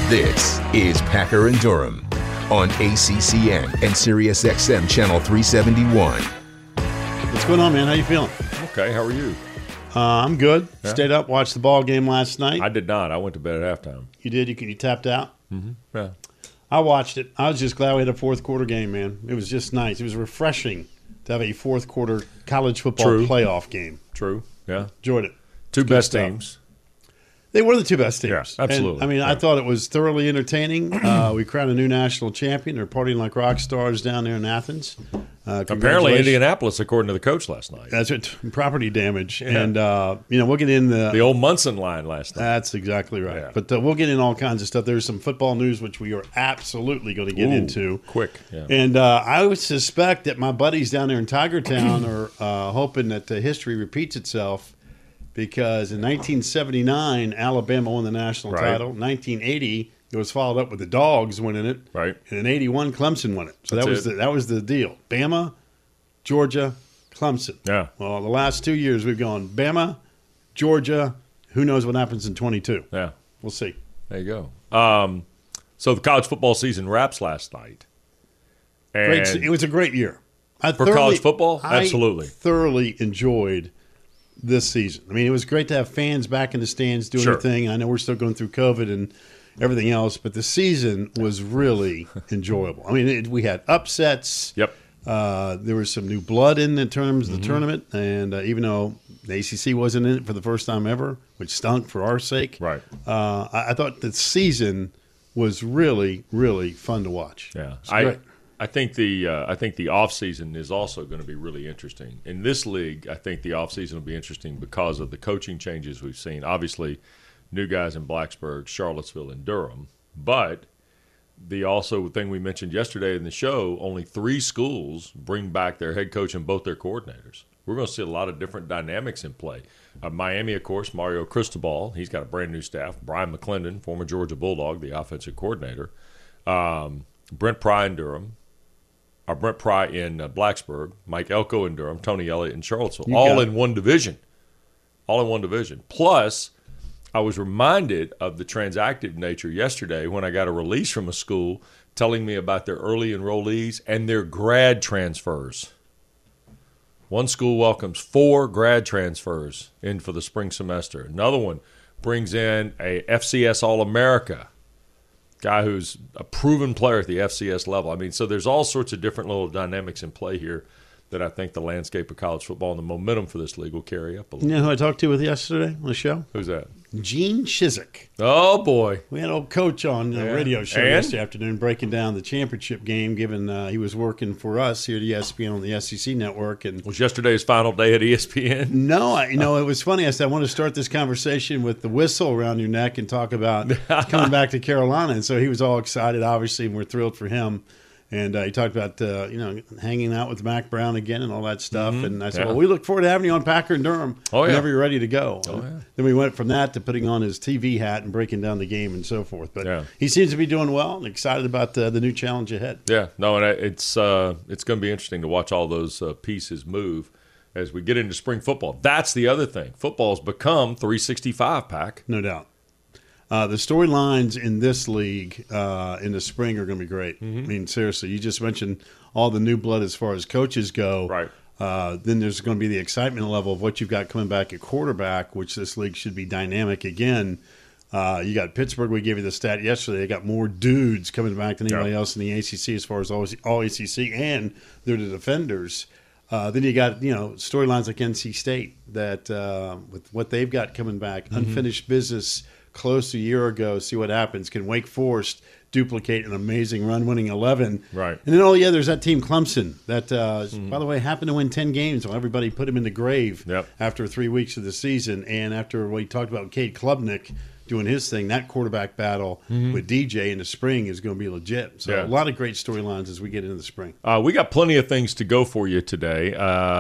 This is Packer and Durham on ACCN and SiriusXM Channel 371. What's going on, man? How you feeling? Okay, how are you? I'm good. Yeah. Stayed up, watched the ball game last night. I did not. I went to bed at halftime. You did? You tapped out? Mm-hmm. Yeah. I watched it. I was just glad we had a fourth quarter game, man. It was just nice. It was refreshing to have a fourth quarter college football playoff game. True. Yeah. Enjoyed it. Two Good best stuff. teams. They were the two best teams. Yeah, absolutely. And, I thought it was thoroughly entertaining. We crowned a new national champion. They're partying like rock stars down there in Athens. Apparently Congratulations. Indianapolis, according to the coach last night. That's it. Property damage. Yeah. And, we'll get in The old Munson line last night. That's exactly right. Yeah. But we'll get in all kinds of stuff. There's some football news which we are absolutely going to get into. Quick. Yeah. And I would suspect that my buddies down there in Tiger Town are hoping that history repeats itself, because in 1979, Alabama won the national Right. title. 1980, it was followed up with the Dogs winning it. Right. And in 81, Clemson won it. So That's that was the deal. Bama, Georgia, Clemson. Yeah. Well, the last 2 years we've gone Bama, Georgia. Who knows what happens in 22? Yeah. We'll see. There you go. So the college football season wraps last night. And It was a great year. For college football? Absolutely. I thoroughly enjoyed this season. I mean, it was great to have fans back in the stands doing Sure. their thing. I know we're still going through COVID and everything else, but the season was really enjoyable. I mean, we had upsets. Yep. There was some new blood in the terms of the Mm-hmm. tournament, and even though the ACC wasn't in it for the first time ever, which stunk for our sake, Right. I thought the season was really, really fun to watch. Yeah. It's great. I think the offseason is also going to be really interesting. In this league, I think the offseason will be interesting because of the coaching changes we've seen. Obviously, new guys in Blacksburg, Charlottesville, and Durham. But the thing we mentioned yesterday in the show, only 3 schools bring back their head coach and both their coordinators. We're going to see a lot of different dynamics in play. Miami, of course, Mario Cristobal. He's got a brand new staff. Brian McClendon, former Georgia Bulldog, the offensive coordinator. Brent Pry in Durham. Brent Pry in Blacksburg, Mike Elko in Durham, Tony Elliott in Charlottesville, all in one division. All in one division. Plus, I was reminded of the transactive nature yesterday when I got a release from a school telling me about their early enrollees and their grad transfers. One school welcomes 4 grad transfers in for the spring semester. Another one brings in a FCS All-America, guy who's a proven player at the FCS level. I mean, so there's all sorts of different little dynamics in play here that I think the landscape of college football and the momentum for this league will carry up a little. You know who I talked to with yesterday on the show? Who's that? Gene Chizik. Oh, boy. We had old coach on the radio show And? yesterday afternoon breaking down the championship game, given he was working for us here at ESPN on the SEC network. And Was yesterday's final day at ESPN? no, it was funny. I said, I want to start this conversation with the whistle around your neck and talk about coming back to Carolina. And so he was all excited, obviously, and we're thrilled for him. And he talked about, hanging out with Mac Brown again and all that stuff. And I said, well, we look forward to having you on Packer and Durham whenever you're ready to go. Then we went from that to putting on his TV hat and breaking down the game and so forth. But he seems to be doing well and excited about the new challenge ahead. Yeah, no, and it's going to be interesting to watch all those pieces move as we get into spring football. That's the other thing. Football's become 365, Pack. No doubt. The storylines in this league in the spring are going to be great. Mm-hmm. I mean, seriously, you just mentioned all the new blood as far as coaches go. Right. Then there's going to be the excitement level of what you've got coming back at quarterback, which this league should be dynamic again. You got Pittsburgh. We gave you the stat yesterday. They got more dudes coming back than anybody else in the ACC as far as all ACC, and they're the defenders. Then you got storylines like NC State that with what they've got coming back, unfinished business. Close to a year ago, see what happens. Can Wake Forest duplicate an amazing run, winning 11? Right. And then, there's that team Clemson that, by the way, happened to win 10 games. Well, everybody put him in the grave after 3 weeks of the season. And after we talked about Cade Klubnik doing his thing, that quarterback battle with DJ in the spring is going to be legit. So a lot of great storylines as we get into the spring. We got plenty of things to go for you today.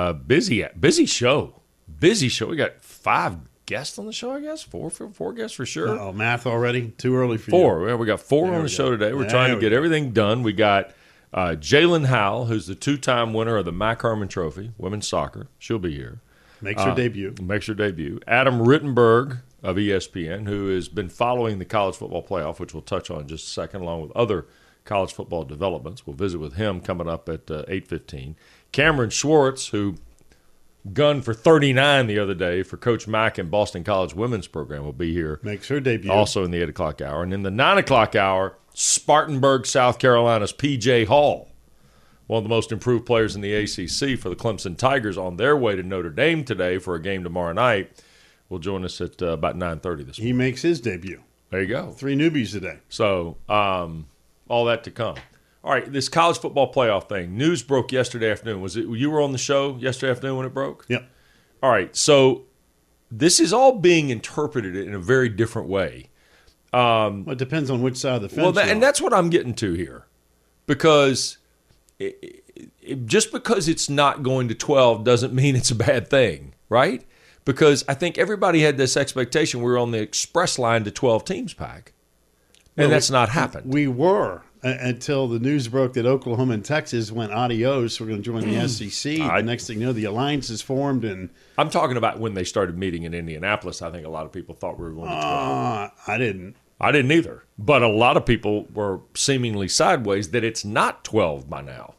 Busy show. We got 5 guests on the show, I guess. Four guests for sure. Oh, math already? Too early for you. 4. Yeah, we got 4 on the show today. We're trying to get everything done. We got Jalen Howell, who's the 2-time winner of the Mac Harmon Trophy, women's soccer. She'll be here. Makes her debut. Adam Rittenberg, of ESPN, who has been following the college football playoff, which we'll touch on in just a second, along with other college football developments. We'll visit with him coming up at 8:15. Cameron Schwartz, who gunned for 39 the other day for Coach Mack and Boston College women's program, will be here. Makes her debut. Also in the 8 o'clock hour. And in the 9 o'clock hour, Spartanburg, South Carolina's P.J. Hall, one of the most improved players in the ACC for the Clemson Tigers, on their way to Notre Dame today for a game tomorrow night, will join us at about 9:30 this morning. He makes his debut. There you go. 3 newbies today. So all that to come. All right, this college football playoff thing. News broke yesterday afternoon. Was it you were on the show yesterday afternoon when it broke? Yep. All right, so this is all being interpreted in a very different way. Well, it depends on which side of the fence. And that's what I'm getting to here, because just because it's not going to 12 doesn't mean it's a bad thing, right? Because I think everybody had this expectation we were on the express line to 12 teams pack, and that's not happened. We were until the news broke that Oklahoma and Texas went adios. We're going to join the SEC. The next thing you know, the alliance is formed, and I'm talking about when they started meeting in Indianapolis. I think a lot of people thought we were going to 12. I didn't either. But a lot of people were seemingly sideways that it's not 12 by now.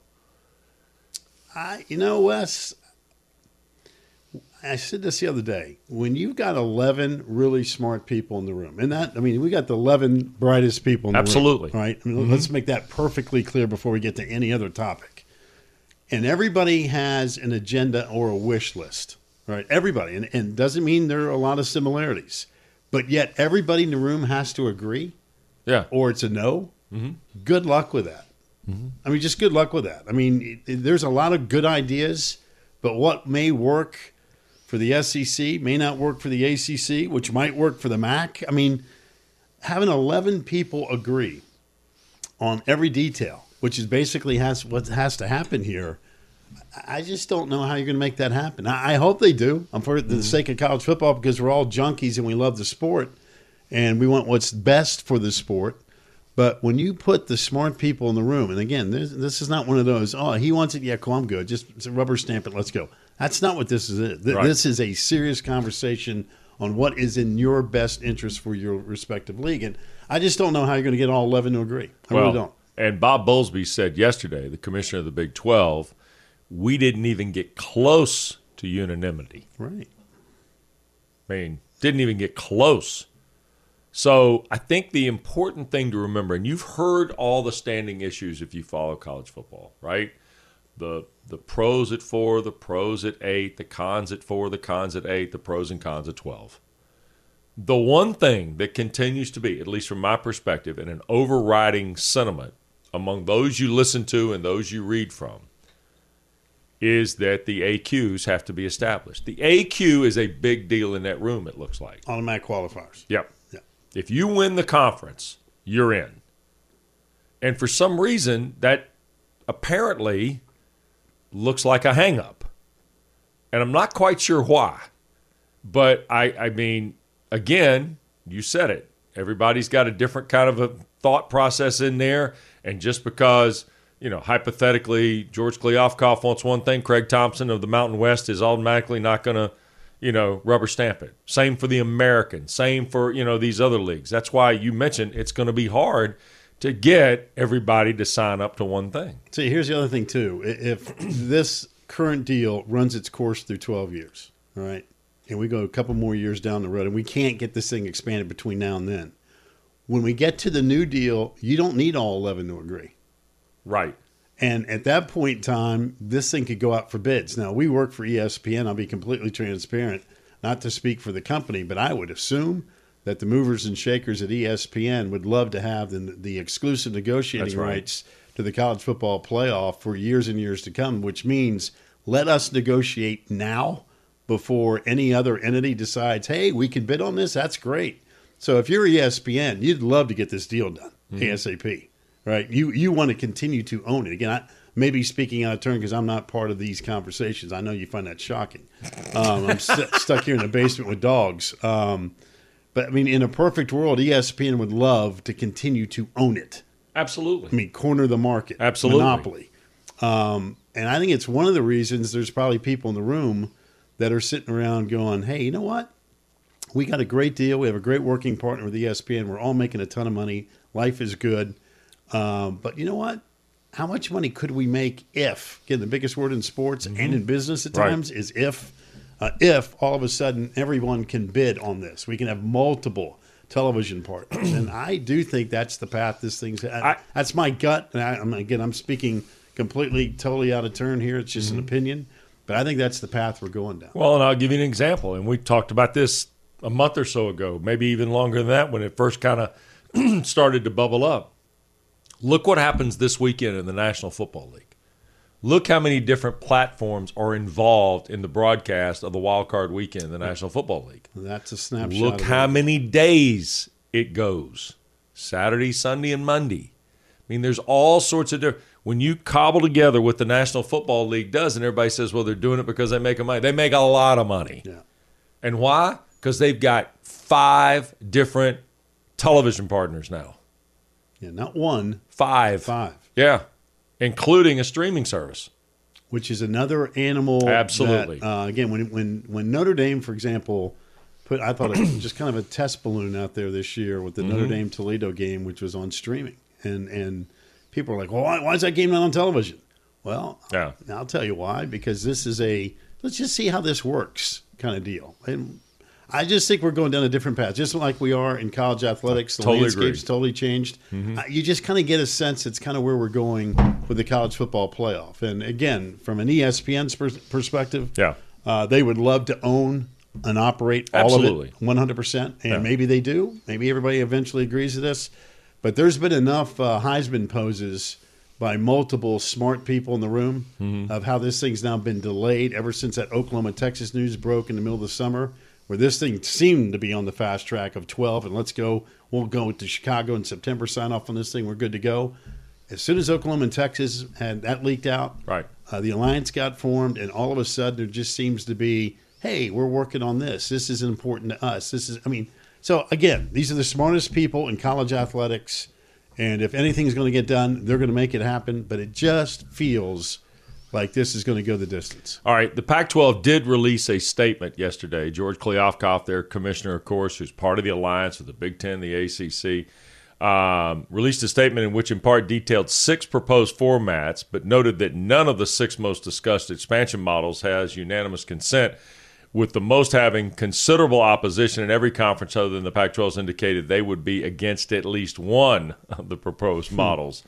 Wes, I said this the other day. When you've got 11 really smart people in the room, we got the 11 brightest people in the room. Absolutely. Right? Let's make that perfectly clear before we get to any other topic. And everybody has an agenda or a wish list, right? Everybody. And doesn't mean there are a lot of similarities. But yet everybody in the room has to agree. Yeah. Or it's a no. Mm-hmm. Good luck with that. Mm-hmm. Just good luck with that. There's a lot of good ideas, but what may work for the SEC may not work for the ACC, which might work for the MAC. Having 11 people agree on every detail, which is basically what has to happen here, I just don't know how you're going to make that happen. I hope they do. I'm for the sake of college football, because we're all junkies and we love the sport and we want what's best for the sport. But when you put the smart people in the room, and again, this is not one of those, he wants it, yeah, cool, I'm good. Just rubber stamp it, let's go. That's not what this is. Right. This is a serious conversation on what is in your best interest for your respective league. And I just don't know how you're going to get all 11 to agree. I really don't. And Bob Bowlesby said yesterday, the commissioner of the Big 12, we didn't even get close to unanimity. Right. Didn't even get close. So I think the important thing to remember, and you've heard all the standing issues if you follow college football, right? The pros at 4, the pros at 8, the cons at 4, the cons at 8, the pros and cons at 12. The one thing that continues to be, at least from my perspective, and an overriding sentiment among those you listen to and those you read from, is that the AQs have to be established. The AQ is a big deal in that room, it looks like. Automatic qualifiers. Yep. If you win the conference, you're in. And for some reason, that apparently looks like a hang-up. And I'm not quite sure why. But, again, you said it. Everybody's got a different kind of a thought process in there. And just because, hypothetically, George Kliavkoff wants one thing, Craig Thompson of the Mountain West is automatically not going to, rubber stamp it. Same for the American. Same for, these other leagues. That's why you mentioned it's going to be hard to get everybody to sign up to one thing. See, here's the other thing, too. If this current deal runs its course through 12 years, all right, and we go a couple more years down the road, and we can't get this thing expanded between now and then, when we get to the new deal, you don't need all 11 to agree. Right. And at that point in time, this thing could go out for bids. Now, we work for ESPN. I'll be completely transparent, not to speak for the company, but I would assume that the movers and shakers at ESPN would love to have the exclusive negotiating rights to the college football playoff for years and years to come, which means let us negotiate now before any other entity decides, hey, we can bid on this. That's great. So if you're ESPN, you'd love to get this deal done ASAP. Right, you want to continue to own it. Again, I may be speaking out of turn because I'm not part of these conversations. I know you find that shocking. I'm stuck here in the basement with dogs. But, in a perfect world, ESPN would love to continue to own it. Absolutely. Corner the market. Absolutely. Monopoly. And I think it's one of the reasons there's probably people in the room that are sitting around going, hey, you know what? We got a great deal. We have a great working partner with ESPN. We're all making a ton of money. Life is good. But you know what? How much money could we make if, again, the biggest word in sports and in business at times is if all of a sudden everyone can bid on this. We can have multiple television partners. And I do think that's the path this thing's that's my gut. And I'm speaking completely, totally out of turn here. It's just an opinion. But I think that's the path we're going down. Well, and I'll give you an example. And we talked about this a month or so ago, maybe even longer than that, when it first kind of started to bubble up. Look what happens this weekend in the National Football League. Look how many different platforms are involved in the broadcast of the wild card weekend in the National Football League. That's a snapshot. Look how many days it goes. Saturday, Sunday, and Monday. I mean, there's all sorts of different. When you cobble together what the National Football League does, and everybody says, well, they're doing it because they make money. They make a lot of money. Yeah. And why? Because they've got 5 different television partners now. Yeah, not one. 5. Yeah, including a streaming service. Which is another animal. Absolutely. That, again, when Notre Dame, for example, I thought it was just kind of a test balloon out there this year with the Notre Dame-Toledo game, which was on streaming. And people are like, well, why is that game not on television? Well, yeah. I'll tell you why. Because this is let's just see how this works kind of deal. And I just think we're going down a different path, just like we are in college athletics. The landscape's totally changed. You just kind of get a sense it's kind of where we're going with the college football playoff. And again, from an ESPN's perspective, they would love to own and operate all of it 100%. And maybe they do. Maybe everybody eventually agrees to this. But there's been enough Heisman poses by multiple smart people in the room of how this thing's now been delayed ever since that Oklahoma-Texas news broke in the middle of the summer, where this thing seemed to be on the fast track of 12, and let's go. We'll go to Chicago in September, sign off on this thing. We're good to go. As soon as Oklahoma and Texas had that leaked out, the alliance got formed, and all of a sudden there just seems to be, hey, we're working on this. This is important to us. So again, these are the smartest people in college athletics, and if anything's going to get done, they're going to make it happen, but it just feels like this is going to go the distance. All right, the Pac-12 did release a statement yesterday. George Kliavkoff, their commissioner, of course, who's part of the alliance with the Big Ten, the ACC, released a statement in which in part detailed 6 proposed formats, but noted that none of the 6 most discussed expansion models has unanimous consent, with the most having considerable opposition in every conference other than the Pac-12's indicated they would be against at least one of the proposed models.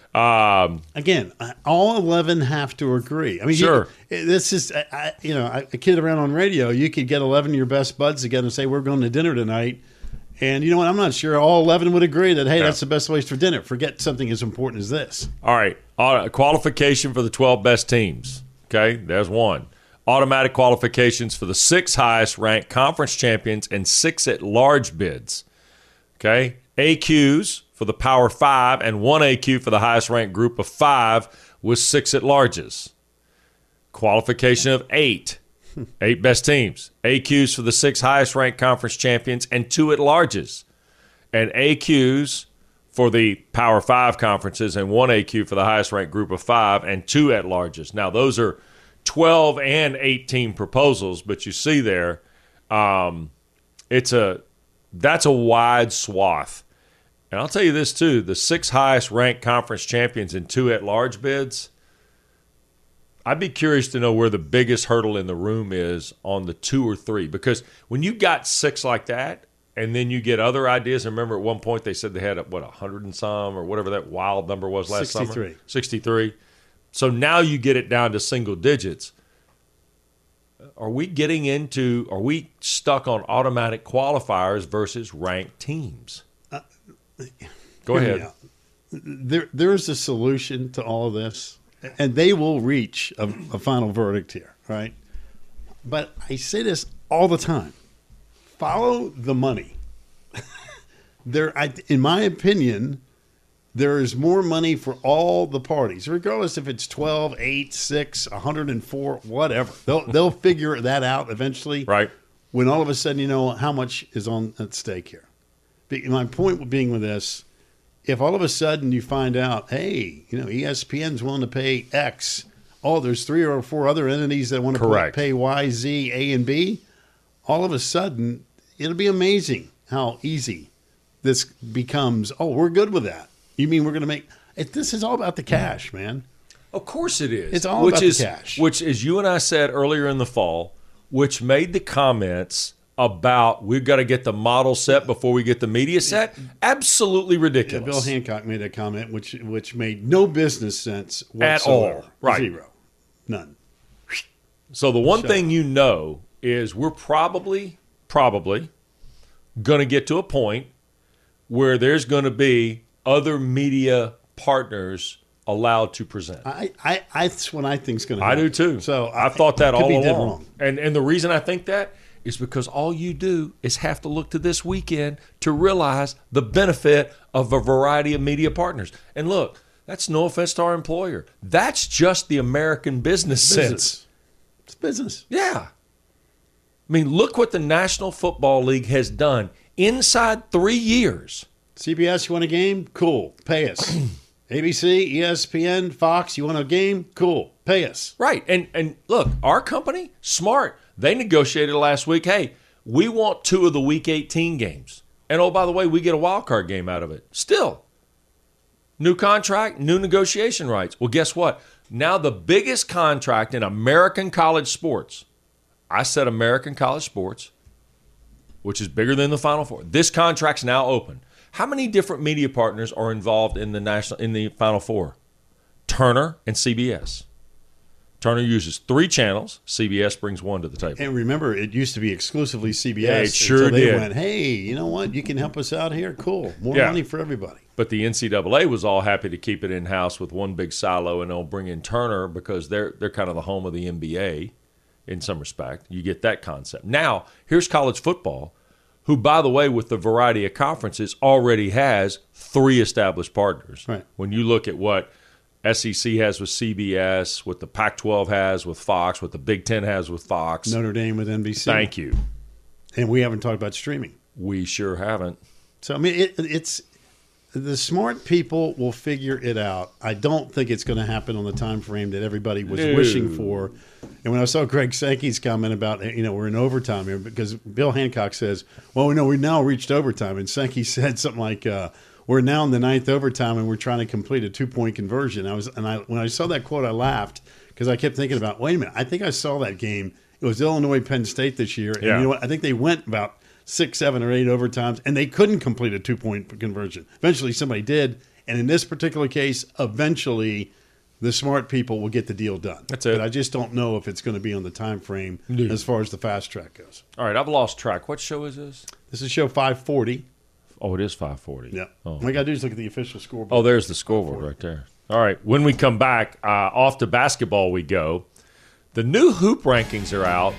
Again, all 11 have to agree. I mean, sure. This is, I kid around on radio. You could get 11 of your best buds together and say, we're going to dinner tonight. And you know what? I'm not sure all 11 would agree that, hey, that's the best place for dinner. Forget something as important as this. All right. Qualification for the 12 best teams. Okay, there's one. Automatic qualifications for the 6 highest ranked conference champions and 6 at-large bids. Okay, AQs for the Power 5 and 1 AQ for the highest-ranked group of 5 with 6 at-larges. Qualification of 8 best teams. AQs for the 6 highest-ranked conference champions and 2 at-larges. And AQs for the Power 5 conferences and 1 AQ for the highest-ranked group of 5 and 2 at-larges. Now, those are 12 and 18 proposals, but you see there, that's a wide swath. And I'll tell you this, too. The 6 highest-ranked conference champions and 2 at-large bids, I'd be curious to know where the biggest hurdle in the room is on the 2 or 3. Because when you got 6 like that, and then you get other ideas, and remember at one point they said they had, 100 and some, or whatever that wild number was last 63. summer? 63. So now you get it down to single digits. Are we stuck on automatic qualifiers versus ranked teams? Go ahead. There's a solution to all of this, and they will reach a final verdict here, right? But I say this all the time. Follow the money. In my opinion, there is more money for all the parties, regardless if it's 12, 8, 6, 104, whatever. They'll figure that out eventually. Right. When all of a sudden you know how much is at stake here. My point being with this, if all of a sudden you find out, hey, ESPN's willing to pay X, there's 3 or 4 other entities that want to pay Y, Z, A, and B, all of a sudden, it'll be amazing how easy this becomes. Oh, we're good with that. You mean we're going to make it? This is all about the cash, man. Of course it is. It's all about the cash. Which, as you and I said earlier in the fall, which made the comments about we've got to get the model set before we get the media set absolutely ridiculous. Bill Hancock made a comment which made no business sense whatsoever. At all. Right. Zero. None. So the one thing you know is we're probably going to get to a point where there's going to be other media partners allowed to present. That's what I think is going to happen. I do too. So I've thought that all along. along. And the reason I think that is because all you do is have to look to this weekend to realize the benefit of a variety of media partners. And look, that's no offense to our employer. That's just the American business sense. It's business. Yeah. I mean, look what the National Football League has done inside 3 years. CBS, you want a game? Cool. Pay us. ABC, ESPN, Fox, you want a game? Cool. Pay us. Right. And look, our company, smart. They negotiated last week, hey, we want 2 of the Week 18 games. And, oh, by the way, we get a wild card game out of it. Still. New contract, new negotiation rights. Well, guess what? Now the biggest contract in American college sports, I said American college sports, which is bigger than the Final Four. This contract's now open. How many different media partners are involved in the Final Four? Turner and CBS. Turner uses 3 channels. CBS brings 1 to the table. And remember, it used to be exclusively CBS. Yeah, it sure until they did. went, hey, you know what? You can help us out here. Cool. More money for everybody. But the NCAA was all happy to keep it in-house with one big silo, and they'll bring in Turner because they're kind of the home of the NBA in some respect. You get that concept. Now, here's college football, who, by the way, with the variety of conferences, already has 3 established partners. Right. When you look at what SEC has with CBS, what the Pac-12 has with Fox, what the Big Ten has with Fox. Notre Dame with NBC. Thank you. And we haven't talked about streaming. We sure haven't. So, I mean, it's the smart people will figure it out. I don't think it's going to happen on the time frame that everybody was wishing for. And when I saw Greg Sankey's comment about, we're in overtime here, because Bill Hancock says, well, we now reached overtime. And Sankey said something like, we're now in the 9th overtime and we're trying to complete a 2-point conversion. When I saw that quote, I laughed because I kept thinking about, wait a minute, I think I saw that game. It was Illinois Penn State this year. And you know what? I think they went about 6, 7, or 8 overtimes and they couldn't complete a 2-point conversion. Eventually somebody did. And in this particular case, eventually the smart people will get the deal done. That's it. But I just don't know if it's going to be on the time frame as far as the fast track goes. All right, I've lost track. What show is this? This is show 540. Oh, it is 540. Yeah. Oh. All I got to do is look at the official scoreboard. Oh, there's the scoreboard right there. All right. When we come back, off to basketball we go. The new hoop rankings are out,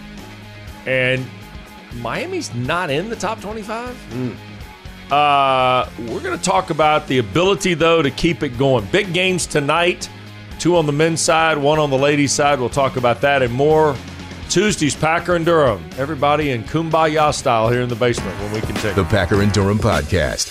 and Miami's not in the top 25. We're going to talk about the ability, though, to keep it going. Big games tonight. 2 on the men's side, 1 on the ladies' side. We'll talk about that and more. Tuesday's Packer and Durham. Everybody in Kumbaya style here in the basement when we continue. The Packer and Durham Podcast.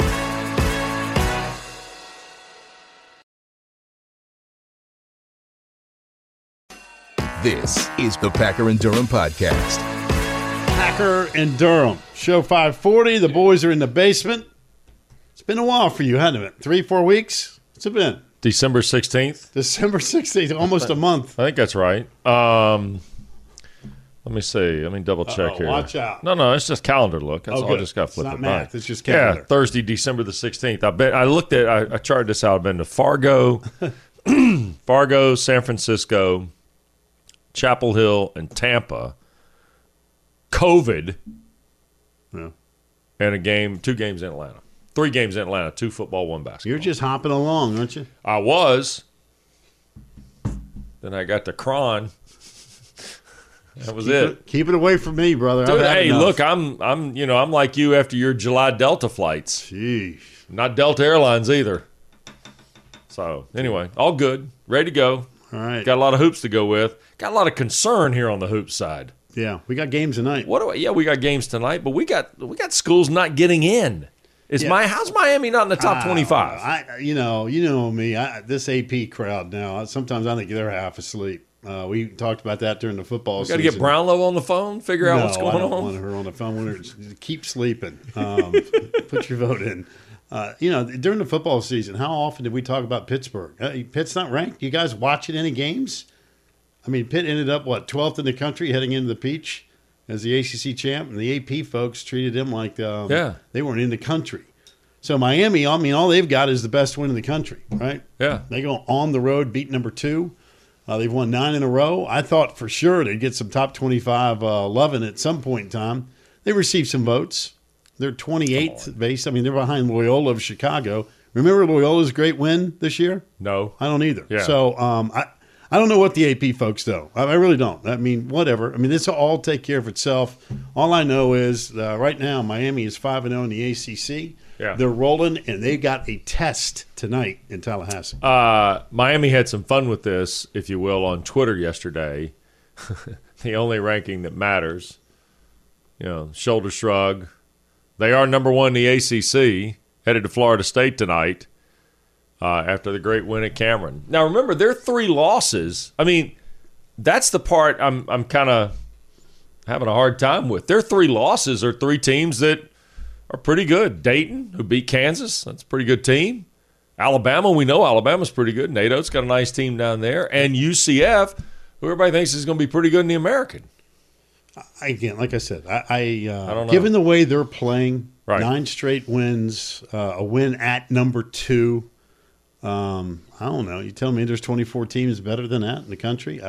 This is the Packer and Durham Podcast. Packer and Durham, show 540. The boys are in the basement. It's been a while for you, hasn't it? 3-4 weeks? What's it been? December 16th. December 16th, almost a month. I think that's right. Let me see. Let me double check here. Watch out. No, it's just calendar look. That's all. I Good. just got to flip it's it not math. back. It's just calendar. Yeah, Thursday, December the 16th. I charted this out. I've been to Fargo, San Francisco, Chapel Hill, and Tampa. COVID. Yeah. And 2 games in Atlanta. 3 games in Atlanta, 2 football, 1 basketball. You're just hopping along, aren't you? I was. Then I got to Cron. That was it. Keep it away from me, brother. Dude, hey, enough. look, I'm like you after your July Delta flights. Jeez. Not Delta Airlines either. So, anyway, all good. Ready to go. All right. Got a lot of hoops to go with. Got a lot of concern here on the hoops side. Yeah, we got games tonight. We got games tonight, but we got schools not getting in. How's Miami not in the top 25? You know me. This AP crowd now. Sometimes I think they're half asleep. We talked about that during the football season. Got to get Brownlow on the phone, figure out what's going on. I don't want her on the phone. Keep sleeping. Put your vote in. During the football season, how often did we talk about Pittsburgh? Pitt's not ranked. You guys watching any games? I mean, Pitt ended up, 12th in the country heading into the Peach as the ACC champ, and the AP folks treated them like they weren't in the country. So Miami, all they've got is the best win in the country, right? Yeah. They go on the road, beat number 2. They've won 9 in a row. I thought for sure they'd get some top 25 loving at some point in time. They received some votes. They're 28th base. They're behind Loyola of Chicago. Remember Loyola's great win this year? No. I don't either. Yeah. So I don't know what the AP folks do. I really don't. Whatever. This will all take care of itself. All I know is right now Miami is 5-0 in the ACC. Yeah. They're rolling, and they've got a test tonight in Tallahassee. Miami had some fun with this, if you will, on Twitter yesterday. The only ranking that matters, shoulder shrug. They are number 1 in the ACC, headed to Florida State tonight after the great win at Cameron. Now, remember, their 3 losses. That's the part I'm kind of having a hard time with. Their 3 losses are 3 teams that are pretty good. Dayton, who beat Kansas, that's a pretty good team. Alabama, we know Alabama's pretty good. NATO's got a nice team down there. And UCF, who everybody thinks is going to be pretty good in the American. Again, like I said, I don't know. Given the way they're playing, Right. 9 straight wins, a win at number 2. I don't know. You tell me there's 24 teams better than that in the country?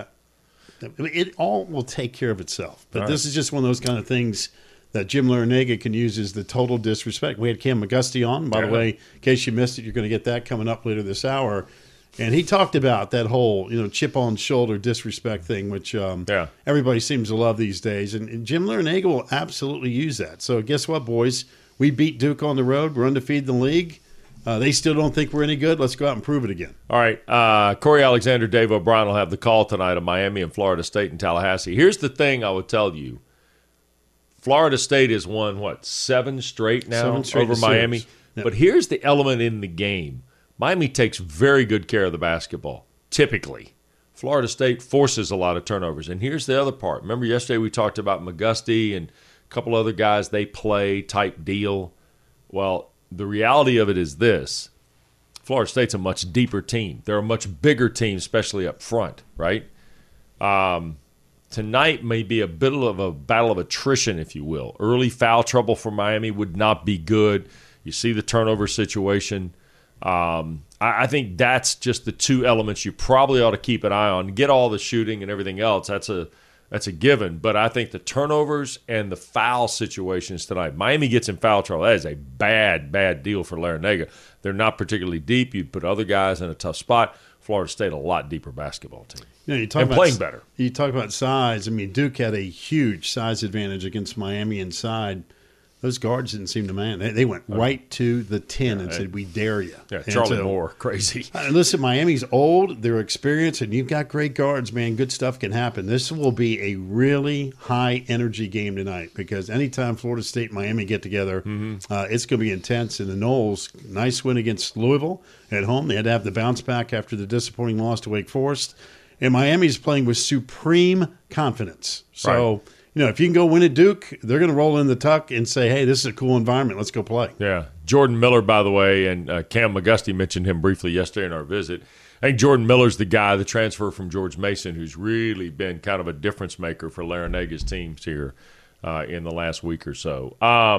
It all will take care of itself. But This is just one of those kind of things that Jim Larrañaga can use as the total disrespect. We had Cam McGusty on. By the way, in case you missed it, you're going to get that coming up later this hour. And he talked about that whole, chip on shoulder disrespect thing, which everybody seems to love these days. And Jim Larrañaga will absolutely use that. So guess what, boys? We beat Duke on the road. We're undefeated in the league. They still don't think we're any good. Let's go out and prove it again. All right. Corey Alexander, Dave O'Brien will have the call tonight of Miami and Florida State and Tallahassee. Here's the thing I would tell you. Florida State has won, 7 straight now over Miami? Yep. But here's the element in the game. Miami takes very good care of the basketball, typically. Florida State forces a lot of turnovers. And here's the other part. Remember yesterday we talked about McGusty and a couple other guys, they play type deal. Well, the reality of it is this. Florida State's a much deeper team. They're a much bigger team, especially up front, right? Tonight may be a bit of a battle of attrition, if you will. Early foul trouble for Miami would not be good. You see the turnover situation. I think that's just the 2 elements you probably ought to keep an eye on. Get all the shooting and everything else. That's a given. But I think the turnovers and the foul situations tonight. Miami gets in foul trouble. That is a bad deal for Larrañaga. They're not particularly deep. You'd put other guys in a tough spot. Florida State, a lot deeper basketball team. Playing better. You talk about size. Duke had a huge size advantage against Miami inside. Those guards didn't seem to man. They went right to the 10 and said, "We dare you." Yeah, Charlie Moore, crazy. Listen, Miami's old, they're experienced, and you've got great guards, man. Good stuff can happen. This will be a really high-energy game tonight because anytime Florida State and Miami get together, it's going to be intense. And the Noles, nice win against Louisville at home. They had to have the bounce back after the disappointing loss to Wake Forest. And Miami's playing with supreme confidence. So, if you can go win at Duke, they're going to roll in the tuck and say, hey, this is a cool environment. Let's go play. Yeah. Jordan Miller, by the way, and Cam McGusty mentioned him briefly yesterday in our visit. I think Jordan Miller's the guy, the transfer from George Mason, who's really been kind of a difference maker for Larrañaga's teams here in the last week or so.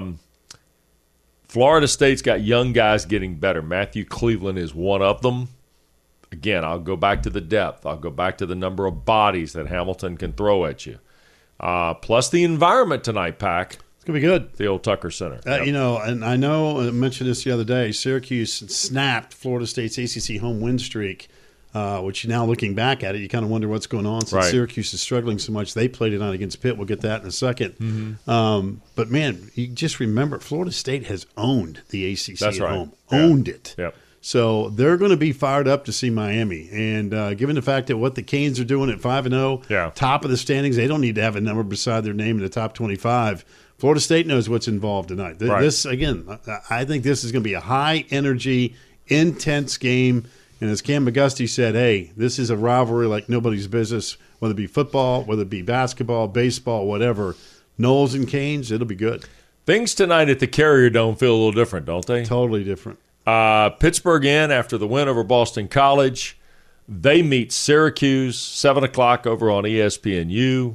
Florida State's got young guys getting better. Matthew Cleveland is one of them. Again, I'll go back to the depth. I'll go back to the number of bodies that Hamilton can throw at you. Plus the environment tonight, Pack. It's going to be good. The old Tucker Center. Yep. And I know I mentioned this the other day, Syracuse snapped Florida State's ACC home win streak, which now looking back at it, you kind of wonder what's going on since Syracuse is struggling so much. They played tonight against Pitt. We'll get that in a second. But, man, you just remember, Florida State has owned the ACC at home. Owned it. Yep. So they're going to be fired up to see Miami. And given the fact that what the Canes are doing at 5-0, top of the standings, they don't need to have a number beside their name in the top 25. Florida State knows what's involved tonight. This, again, I think this is going to be a high-energy, intense game. And as Cam McGusty said, hey, this is a rivalry like nobody's business, whether it be football, whether it be basketball, baseball, whatever. Knowles and Canes, it'll be good. Things tonight at the Carrier Dome feel a little different, don't they? Totally different. Pittsburgh in after the win over Boston College. They meet Syracuse, 7 o'clock over on ESPNU.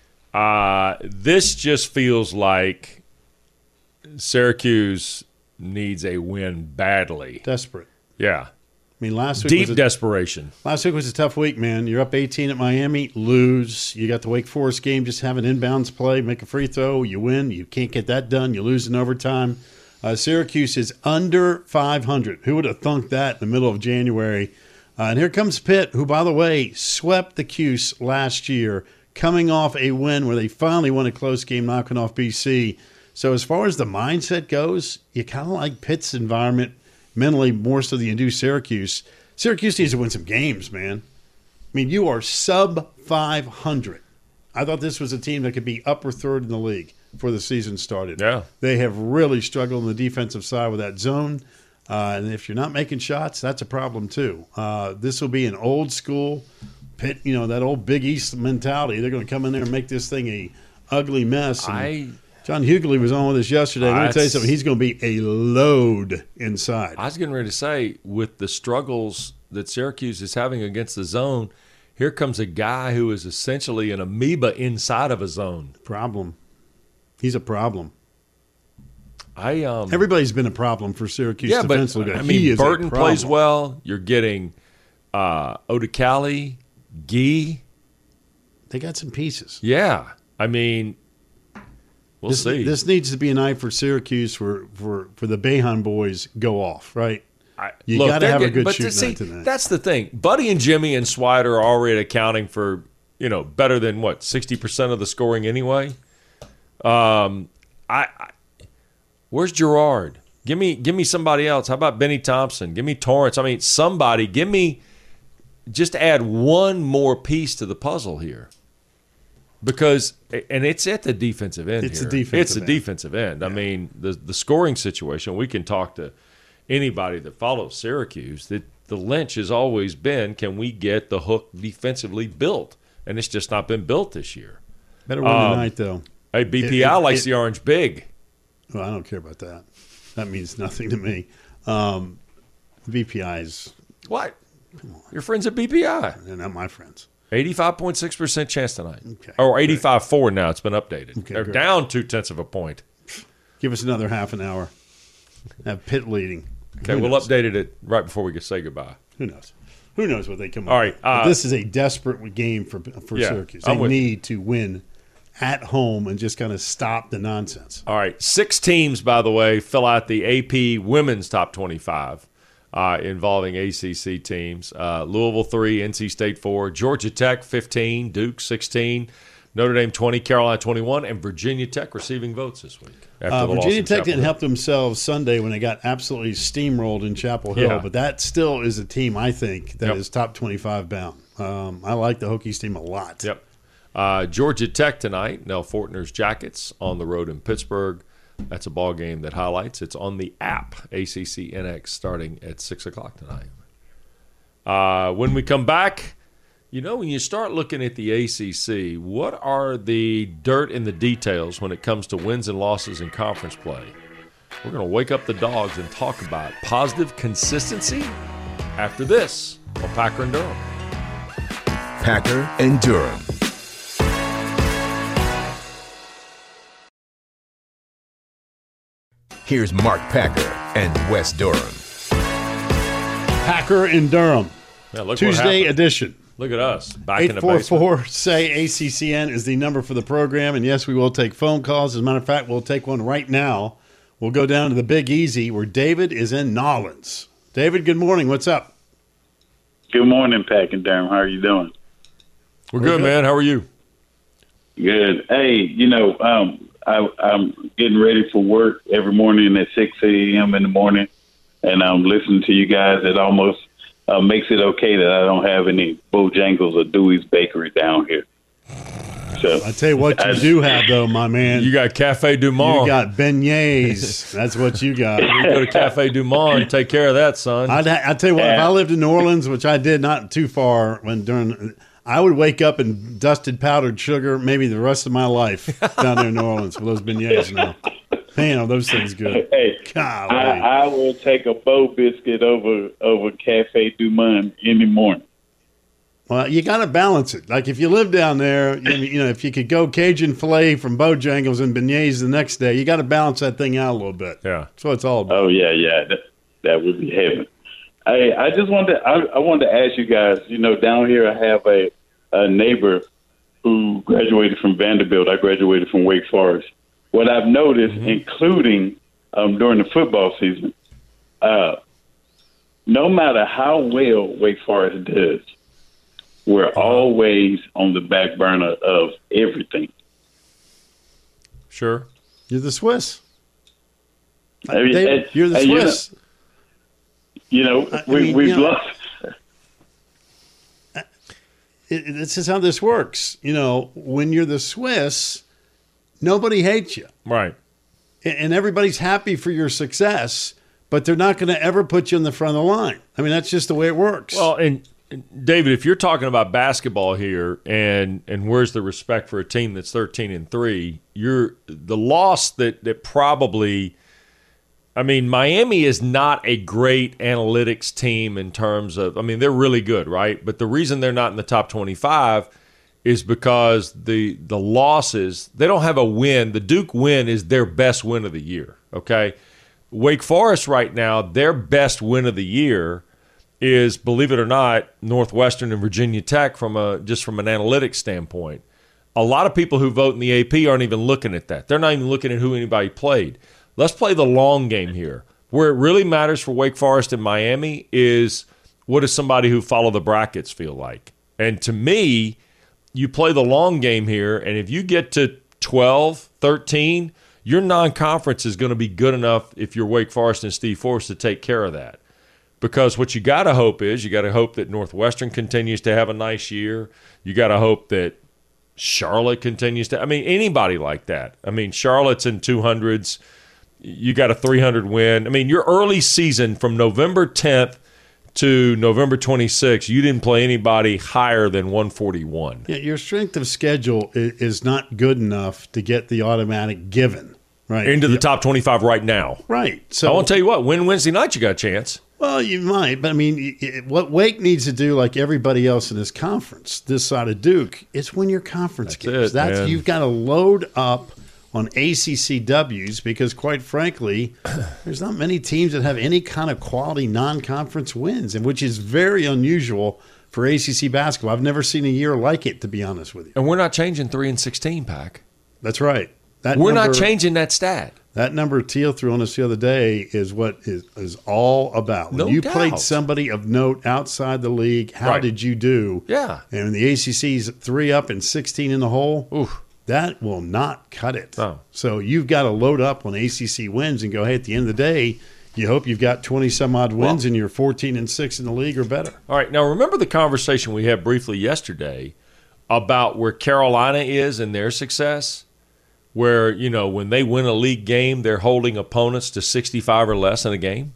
This just feels like Syracuse needs a win badly. Desperate. Yeah. I mean, deep desperation. Last week was a tough week, man. You're up 18 at Miami, lose. You got the Wake Forest game, just have an inbounds play, make a free throw, you win. You can't get that done. You lose in overtime. Syracuse is under 500. Who would have thunk that in the middle of January? And here comes Pitt, who, by the way, swept the Cuse last year, coming off a win where they finally won a close game, knocking off BC. So as far as the mindset goes, you kind of like Pitt's environment mentally more so than you do Syracuse. Syracuse needs to win some games, man. I mean, you are sub 500. I thought this was a team that could be upper third in the league before the season started. Yeah. They have really struggled on the defensive side with that zone. And if you're not making shots, that's a problem too. This will be an old school Pitt, that old Big East mentality. They're going to come in there and make this thing a ugly mess. And John Hughley was on with us yesterday. Let me tell you something. He's going to be a load inside. I was getting ready to say, with the struggles that Syracuse is having against the zone, here comes a guy who is essentially an amoeba inside of a zone. Problem. He's a problem. Everybody's been a problem for Syracuse defensively. But I mean, Burton plays well. You're getting Odekale, Gee. They got some pieces. Yeah. I mean, we'll see. This needs to be a night for Syracuse for the Boeheim boys go off, right? You got to have a good shoot night tonight. That's the thing. Buddy and Jimmy and Swider are already accounting for, better than 60% of the scoring anyway. Where's Gerard? Give me somebody else. How about Benny Thompson? Give me Torrance. I mean, somebody. Just add one more piece to the puzzle here. Because, and it's at the defensive end It's here. the defensive end. Yeah. I mean, the scoring situation, we can talk to anybody that follows Syracuse, that the lynch has always been, can we get the hook defensively built? And it's just not been built this year. Better win tonight, though. Hey, BPI likes the orange big. Well, I don't care about that. That means nothing to me. BPI is... What? Your friends at BPI. They're not my friends. 85.6% chance tonight. Okay, or 85.4 now. It's been updated. Okay, They're great. down 0.2 of a point. Give us another half an hour. Have Pitt leading. Okay, we'll update it right before we say goodbye. Who knows? Who knows what they come up All right, with. But this is a desperate game for Syracuse. They need to win at home and just kind of stop the nonsense. All right. 6 teams, by the way, fill out the AP Women's Top 25 involving ACC teams. Louisville 3, NC State 4, Georgia Tech 15, Duke 16, Notre Dame 20, Carolina 21, and Virginia Tech receiving votes this week. Virginia Tech didn't help themselves Sunday when they got absolutely steamrolled in Chapel Hill, but that still is a team, I think, that is top 25 bound. I like the Hokies team a lot. Yep. Georgia Tech tonight, Nell Fortner's Jackets on the road in Pittsburgh. That's a ball game that highlights. It's on the app, ACC NX, starting at 6 o'clock tonight. When we come back, when you start looking at the ACC, what are the dirt in the details when it comes to wins and losses in conference play? We're going to wake up the dogs and talk about positive consistency after this on Packer and Durham. Packer and Durham. Here's Mark Packer and Wes Durham. Packer and Durham. Tuesday edition. Look at us, back in the basement. 844-SAY-ACCN is the number for the program. And, yes, we will take phone calls. As a matter of fact, we'll take one right now. We'll go down to the Big Easy where David is in Nolens. David, good morning. What's up? Good morning, Pack and Durham. How are you doing? We're good, man. How are you? Good. Hey, I'm getting ready for work every morning at 6 a.m. in the morning, and I'm listening to you guys. It almost makes it okay that I don't have any Bojangles or Dewey's Bakery down here. So I tell you what you do have, though, my man. You got Cafe Du Monde. You got beignets. That's what you got. You go to Cafe Du Monde and take care of that, son. I tell you what, if I lived in New Orleans, which I did not too far, I would wake up in dusted powdered sugar maybe the rest of my life down there in New Orleans with those beignets now. Man, are those things good. Hey, Golly. I will take a bow biscuit over Cafe Du Monde any morning. Well, you got to balance it. Like if you live down there, if you could go Cajun filet from Bojangles and beignets the next day, you got to balance that thing out a little bit. Yeah, that's what it's all about. Oh yeah, that would be heaven. I just wanted to ask you guys. Down here I have a neighbor who graduated from Vanderbilt. I graduated from Wake Forest. What I've noticed, including during the football season, no matter how well Wake Forest does, we're always on the back burner of everything. Sure. You're the Swiss. You're the Swiss. We've lost. This is how this works. When you're the Swiss, nobody hates you. Right. And everybody's happy for your success, but they're not going to ever put you in the front of the line. I mean, that's just the way it works. Well, and David, if you're talking about basketball here and where's the respect for a team that's 13-3, the loss that probably – I mean, Miami is not a great analytics team in terms of – I mean, they're really good, right? But the reason they're not in the top 25 is because the losses – they don't have a win. The Duke win is their best win of the year, okay? Wake Forest right now, their best win of the year is, believe it or not, Northwestern and Virginia Tech from an analytics standpoint. A lot of people who vote in the AP aren't even looking at that. They're not even looking at who anybody played. Let's play the long game here. Where it really matters for Wake Forest and Miami is what does somebody who follow the brackets feel like? And to me, you play the long game here, and if you get to 12, 13, your non-conference is going to be good enough if you're Wake Forest and Steve Forrest to take care of that. Because what you got to hope is you got to hope that Northwestern continues to have a nice year. You got to hope that Charlotte continues to – I mean, anybody like that. I mean, Charlotte's in 200s. You got a 300 win. I mean, your early season from November 10th to November 26th, you didn't play anybody higher than 141. Yeah, your strength of schedule is not good enough to get the automatic given, right? Into the top 25 right now. Right. So I want to tell you what, win Wednesday night, you got a chance. Well, you might, but I mean, what Wake needs to do, like everybody else in this conference, this side of Duke, is win your conference games. You've got to load up on ACCWs because, quite frankly, there's not many teams that have any kind of quality non-conference wins, and which is very unusual for ACC basketball. I've never seen a year like it, to be honest with you. And we're not changing 3-16, Pac. That's right. We're not changing that stat. That number Teal threw on us the other day is what is all about. When you played somebody of note outside the league, how did you do? Yeah. And when the ACC's 3 up and 16 in the hole, that will not cut it. No. So you've got to load up on ACC wins and go, hey, at the end of the day, you hope you've got 20-some-odd wins and you're 14-6 in the league or better. All right. Now, remember the conversation we had briefly yesterday about where Carolina is in their success? Where, when they win a league game, they're holding opponents to 65 or less in a game.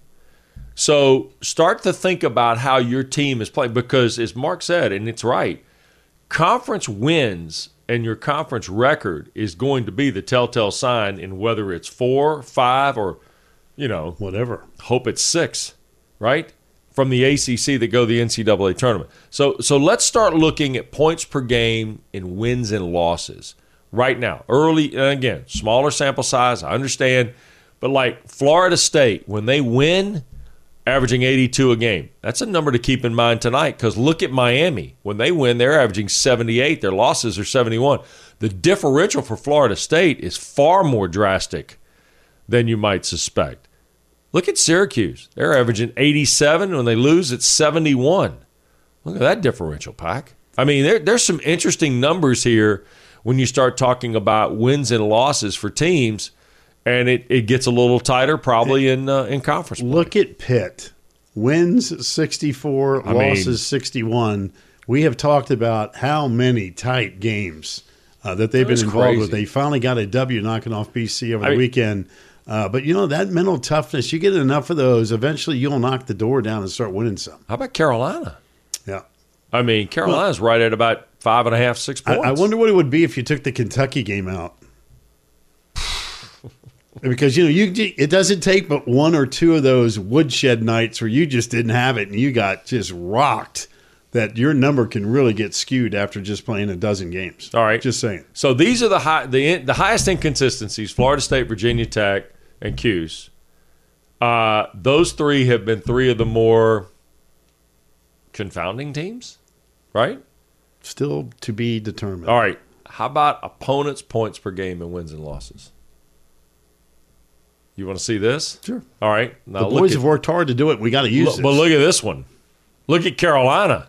So start to think about how your team is playing because, as Mark said, and it's right, conference wins and your conference record is going to be the telltale sign in whether it's 4, 5, or, whatever. Hope it's 6, right? From the ACC that go to the NCAA tournament. So let's start looking at points per game in wins and losses. Right now, early, and again, smaller sample size, I understand. But like Florida State, when they win, averaging 82 a game. That's a number to keep in mind tonight because look at Miami. When they win, they're averaging 78. Their losses are 71. The differential for Florida State is far more drastic than you might suspect. Look at Syracuse. They're averaging 87. When they lose, it's 71. Look at that differential, Pac. I mean, there's some interesting numbers here when you start talking about wins and losses for teams, and it gets a little tighter probably in conference play. Look at Pitt. Wins 64, losses 61. We have talked about how many tight games that they've been involved with. Crazy. They finally got a W knocking off BC over the weekend. But, that mental toughness, you get enough of those, eventually you'll knock the door down and start winning some. How about Carolina? Yeah. I mean, Carolina's right at about 5.5, 6 points. I wonder what it would be if you took the Kentucky game out. Because, it doesn't take but one or two of those woodshed nights where you just didn't have it and you got just rocked, that your number can really get skewed after just playing a dozen games. All right. Just saying. So these are the highest inconsistencies, Florida State, Virginia Tech, and Cuse. Those three have been three of the more confounding teams, right? Still to be determined. All right. How about opponents' points per game and wins and losses? You want to see this? Sure. All right. Now The boys have worked hard to do it. We got to use this. But look at this one. Look at Carolina.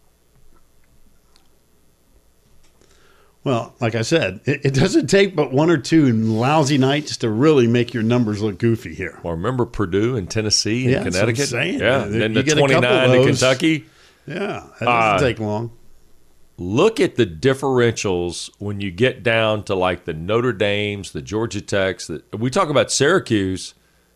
Well, like I said, it doesn't take but one or two lousy nights to really make your numbers look goofy here. Well, remember Purdue and Tennessee and Connecticut? That's what I'm saying. Yeah, and then You the get a couple 29 of to those. Kentucky. Yeah, that doesn't take long. Look at the differentials when you get down to like the Notre Dames, the Georgia Techs. We talk about Syracuse.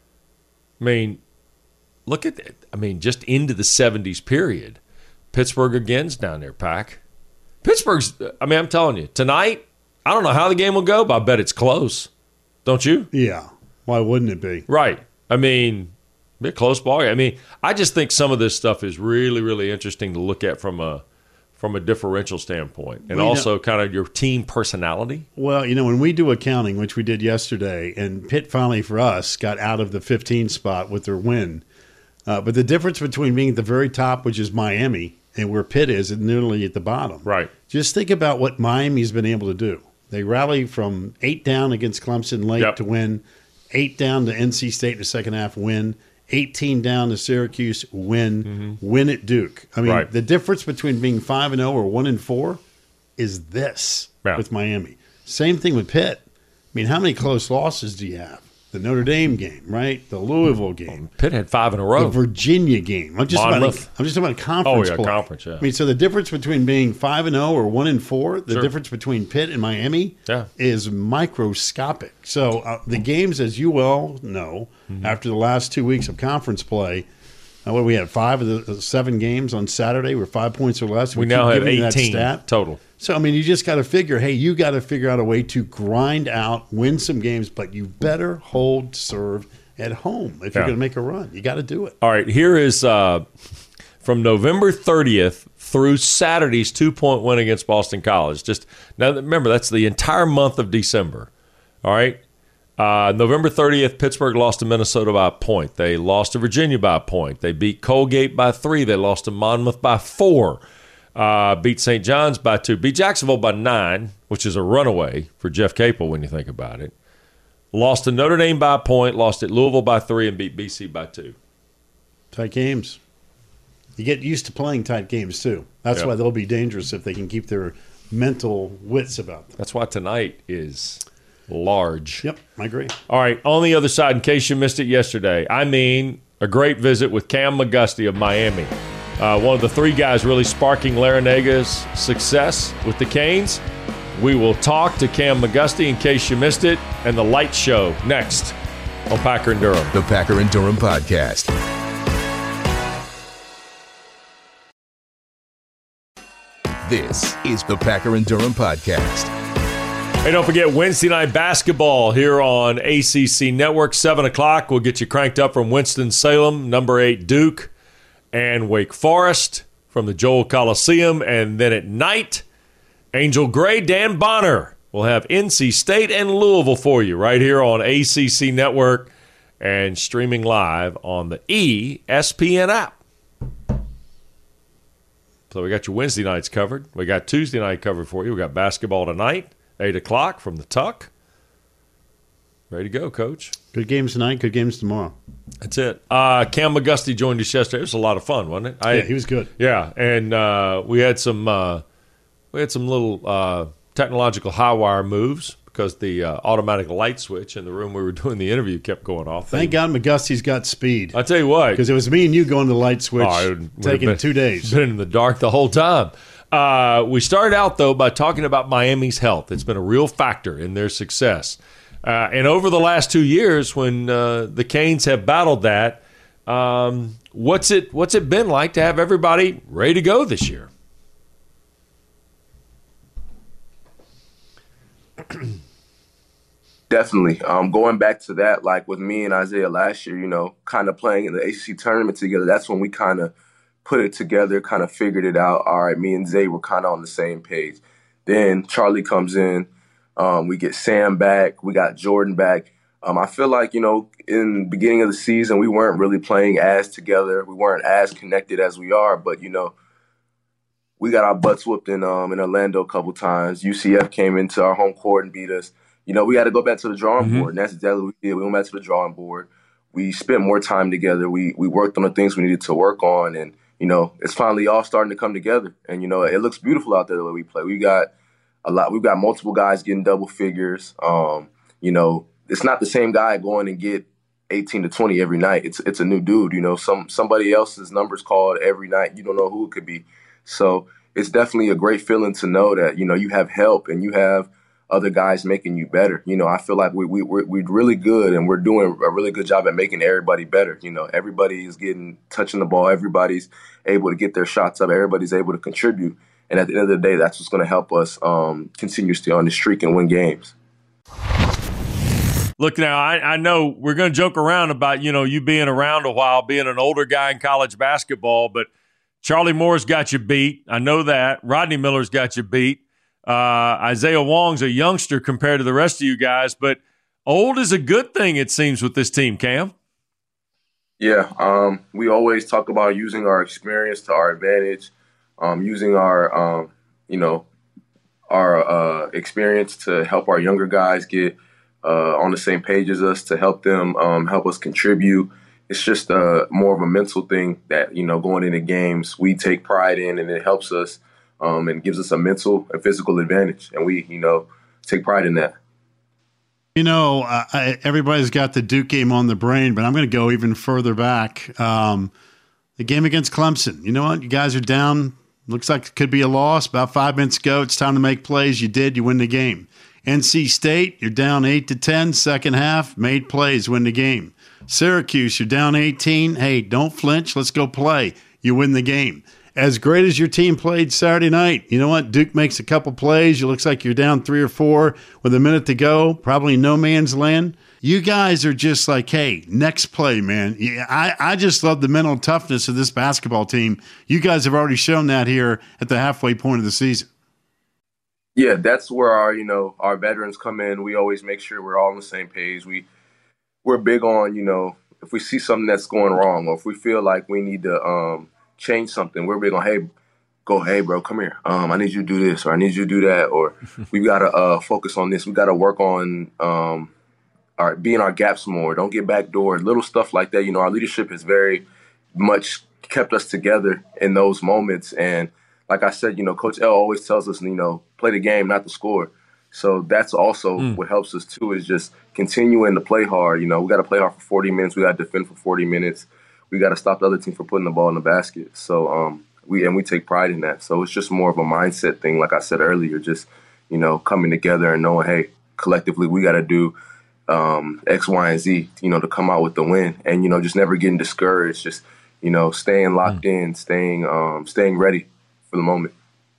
I mean, look at that. I mean, just into the 70s period. Pittsburgh again's down there, Pack. Pittsburgh's, I'm telling you, tonight, I don't know how the game will go, but I bet it's close. Don't you? Yeah. Why wouldn't it be? Right. I mean, be a close ball game. I mean, I just think some of this stuff is really, really interesting to look at from a differential standpoint, and also kind of your team personality. Well, when we do accounting, which we did yesterday, and Pitt finally for us got out of the 15 spot with their win. But the difference between being at the very top, which is Miami, and where Pitt is nearly at the bottom. Right. Just think about what Miami's been able to do. They rally from 8 down against Clemson late to win, 8 down to NC State in the second half, win, 18 down to Syracuse, win at Duke. I mean, the difference between being 5-0 or 1-4 is this with Miami. Same thing with Pitt. I mean, how many close losses do you have? The Notre Dame game, right? The Louisville game. Pitt had 5 in a row. The Virginia game. I'm just talking about conference play. Conference, yeah. I mean, so the difference between being 5-0 or 1-4, the difference between Pitt and Miami is microscopic. So the games, as you well know, after the last 2 weeks of conference play, what we had 5 of the 7 games on Saturday were 5 points or less. We now have 18 total. So, I mean, you just got to figure, hey, you got to figure out a way to grind out, win some games, but you better hold serve at home if you're going to make a run. You got to do it. All right, here is from November 30th through Saturday's 2-point win against Boston College. Just now, remember, that's the entire month of December. All right? November 30th, Pittsburgh lost to Minnesota by a point. They lost to Virginia by a point. They beat Colgate by 3. They lost to Monmouth by 4. Beat St. John's by 2. Beat Jacksonville by 9, which is a runaway for Jeff Capel when you think about it. Lost to Notre Dame by a point. Lost at Louisville by 3 and beat BC by 2. Tight games. You get used to playing tight games, too. That's why they'll be dangerous if they can keep their mental wits about them. That's why tonight is large. Yep, I agree. All right, on the other side, in case you missed it yesterday, a great visit with Cam McGusty of Miami. One of the 3 guys really sparking Larinaga's success with the Canes. We will talk to Cam McGusty in case you missed it, and the Light Show next on Packer and Durham. The Packer and Durham Podcast. This is the Packer and Durham Podcast. Hey, don't forget Wednesday night basketball here on ACC Network, 7 o'clock. We'll get you cranked up from Winston-Salem, number 8 Duke, and Wake Forest from the Joel Coliseum. And then at night, Angel Gray, Dan Bonner will have NC State and Louisville for you right here on ACC Network and streaming live on the ESPN app. So we got your Wednesday nights covered. We got Tuesday night covered for you. We got basketball tonight, 8 o'clock from the Tuck. Ready to go, Coach. Good games tonight, good games tomorrow. That's it. Cam McGusty joined us yesterday. It was a lot of fun, wasn't it? He was good. Yeah, and we had some little technological high wire moves because the automatic light switch in the room we were doing the interview kept going off. Thank God McGusty's got speed. I tell you what, because it was me and you going to the light switch, taking 2 days. Been in the dark the whole time. We started out, though, by talking about Miami's health. It's been a real factor in their success. And over the last 2 years, when the Canes have battled that, what's it been like to have everybody ready to go this year? Definitely. Going back to that, like with me and Isaiah last year, kind of playing in the ACC tournament together, that's when we kind of put it together, kind of figured it out. All right, me and Zay were kind of on the same page. Then Charlie comes in. We get Sam back. We got Jordan back. I feel like, in the beginning of the season, we weren't really playing as together. We weren't as connected as we are. But, we got our butts whooped in Orlando a couple times. UCF came into our home court and beat us. We had to go back to the drawing board, and that's exactly what we did. We went back to the drawing board. We spent more time together. We worked on the things we needed to work on, and, it's finally all starting to come together. And, it looks beautiful out there the way we play. We've got multiple guys getting double figures. It's not the same guy going and get 18 to 20 every night. It's a new dude. Somebody else's numbers called every night. You don't know who it could be. So it's definitely a great feeling to know that, you have help and you have other guys making you better. I feel like we're really good, and we're doing a really good job at making everybody better. Everybody is touching the ball. Everybody's able to get their shots up. Everybody's able to contribute. And at the end of the day, that's what's going to help us continue to stay on the streak and win games. Look, now, I know we're going to joke around about, you being around a while, being an older guy in college basketball, but Charlie Moore's got you beat. I know that. Rodney Miller's got you beat. Isaiah Wong's a youngster compared to the rest of you guys, but old is a good thing, it seems, with this team, Cam. Yeah, we always talk about using our experience to our advantage, using our, our experience to help our younger guys get on the same page as us, to help them help us contribute. It's just more of a mental thing that, going into games, we take pride in, and it helps us and gives us a mental and physical advantage. And we, take pride in that. Everybody's got the Duke game on the brain, but I'm going to go even further back. The game against Clemson. You know what? You guys are down. Looks like it could be a loss. About 5 minutes ago, it's time to make plays. You did. You win the game. NC State, you're down 8-10, second half. Made plays, win the game. Syracuse, you're down 18. Hey, don't flinch. Let's go play. You win the game. As great as your team played Saturday night, you know what? Duke makes a couple plays. It looks like you're down 3 or 4 with a minute to go, probably no man's land. You guys are just like, hey, next play, man. I just love the mental toughness of this basketball team. You guys have already shown that here at the halfway point of the season. Yeah, that's where our veterans come in. We always make sure we're all on the same page. We're big on, if we see something that's going wrong, or if we feel like we need to change something, we're big on, hey, bro, come here. I need you to do this, or I need you to do that, or we got to focus on this. We got to work on being our gaps more. Don't get backdoored. Little stuff like that. Our leadership has very much kept us together in those moments. And like I said, Coach L always tells us, play the game, not the score. So that's also what helps us too, is just continuing to play hard. We got to play hard for 40 minutes. We got to defend for 40 minutes. We got to stop the other team from putting the ball in the basket. So we take pride in that. So it's just more of a mindset thing. Like I said earlier, just, coming together and knowing, hey, collectively we got to do X, Y, and Z, to come out with the win. And, just never getting discouraged, just, staying locked in, staying ready for the moment.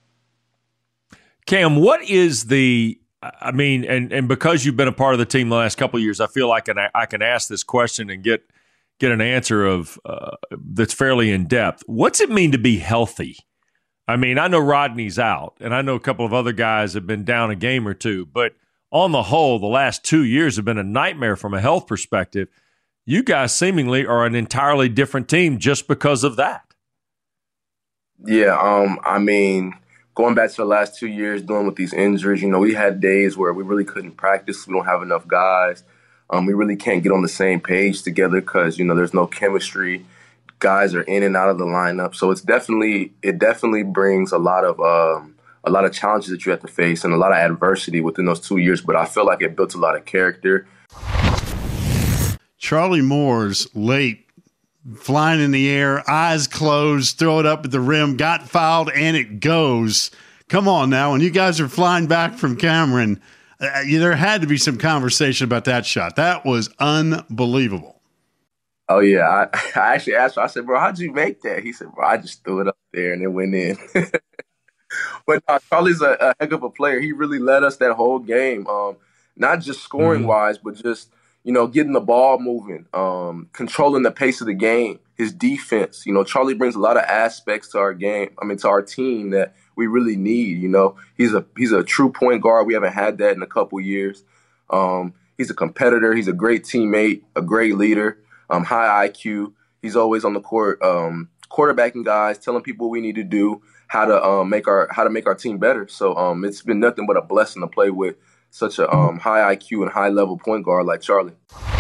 Cam, what is and because you've been a part of the team the last couple of years, I feel like I can ask this question and get an answer of that's fairly in depth. What's it mean to be healthy? I know Rodney's out, and I know a couple of other guys have been down a game or two, but on the whole, the last 2 years have been a nightmare from a health perspective. You guys seemingly are an entirely different team just because of that. Yeah, going back to the last 2 years, dealing with these injuries, we had days where we really couldn't practice. We don't have enough guys. We really can't get on the same page together because, there's no chemistry. Guys are in and out of the lineup. So it definitely brings a lot of challenges that you have to face and a lot of adversity within those 2 years. But I feel like it built a lot of character. Charlie Moore's late flying in the air, eyes closed, throw it up at the rim, got fouled, and it goes. Come on now. When you guys are flying back from Cameron, there had to be some conversation about that shot. That was unbelievable. Oh, yeah. I actually asked him, I said, bro, how'd you make that? He said, bro, I just threw it up there and it went in. But Charlie's a heck of a player. He really led us that whole game, not just scoring-wise, but just, getting the ball moving, controlling the pace of the game, his defense. Charlie brings a lot of aspects to our game, to our team that we really need. He's a true point guard. We haven't had that in a couple years. He's a competitor. He's a great teammate, a great leader, high IQ. He's always on the court, quarterbacking guys, telling people what we need to do, how to make our team better. So it's been nothing but a blessing to play with such a high IQ and high level point guard like Charlie.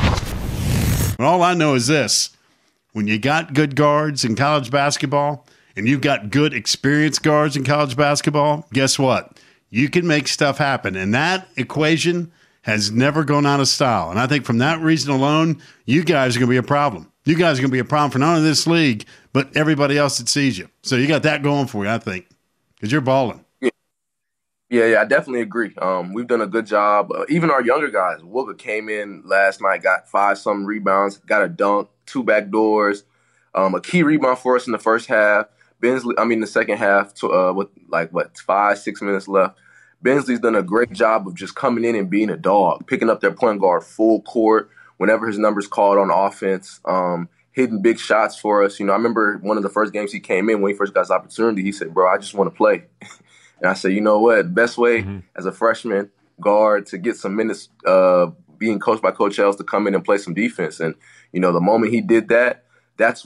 All I know is this: when you got good guards in college basketball and you've got good experienced guards in college basketball, guess what? You can make stuff happen. And that equation has never gone out of style. And I think from that reason alone, you guys are going to be a problem. You guys are going to be a problem for not only this league, but everybody else that sees you. So you got that going for you, I think, because you're balling. Yeah, I definitely agree. We've done a good job. Even our younger guys, Wooga came in last night, got 5-something rebounds, got a dunk, 2 back doors, a key rebound for us in the first half. The second half, with 5-6 minutes left. Bensley's done a great job of just coming in and being a dog, picking up their point guard full court whenever his number's called on offense, hitting big shots for us. I remember one of the first games he came in when he first got his opportunity, he said, bro, I just want to play. And I said, you know what, best way as a freshman guard to get some minutes being coached by Coach Els to come in and play some defense. And, the moment he did that, that's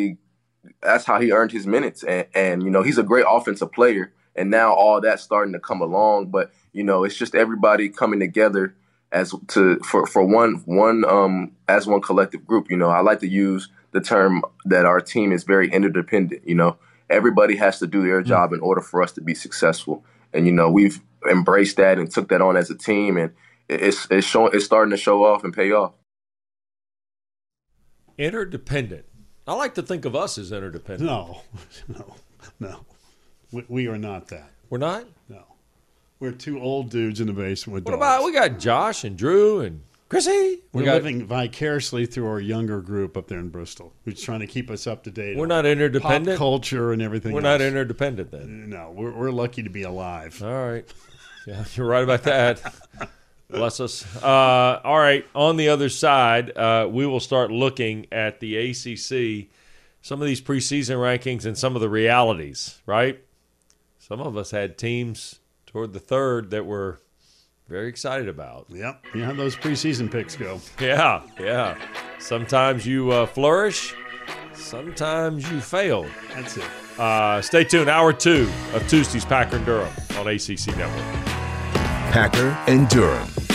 how he earned his minutes. And he's a great offensive player. And now all that's starting to come along. But, it's just everybody coming together as one collective group. I like to use the term that our team is very interdependent. Everybody has to do their job in order for us to be successful. And, we've embraced that and took that on as a team. And it's starting to show off and pay off. Interdependent. I like to think of us as interdependent. No. We are not that. We're not? No. We're 2 old dudes in the basement with dogs. What about, we got Josh and Drew and Chrissy. We're living vicariously through our younger group up there in Bristol, who's trying to keep us up to date. We're not interdependent. Pop culture and everything. We're not interdependent then. No, we're lucky to be alive. All right. Yeah, you're right about that. Bless us. All right. On the other side, we will start looking at the ACC, some of these preseason rankings and some of the realities, right? Some of us had teams toward the third that we're very excited about. Yep. You know how those preseason picks go. Yeah. Sometimes you flourish. Sometimes you fail. That's it. Stay tuned. Hour 2 of Tuesday's Packer and Durham on ACC Network. Packer and Durham.